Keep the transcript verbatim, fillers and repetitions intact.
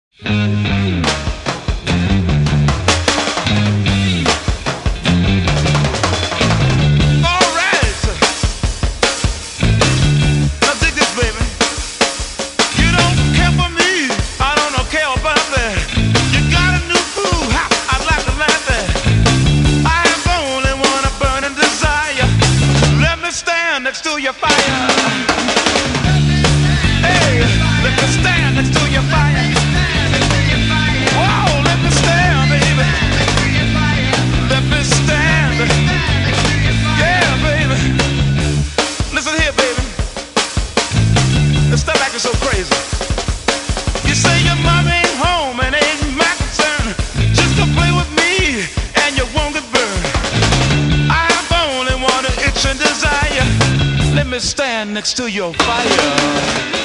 Next to your fire. Hey, let me stand next to your fire. Whoa, let me stand, baby. Let me stand. Yeah, baby. Listen here, baby. Let's stop acting so crazy. You say your mom ain't home and ain't my concern. Just to play with me and you won't get burned. I have only one itch and desire. Let me stand next to your fire.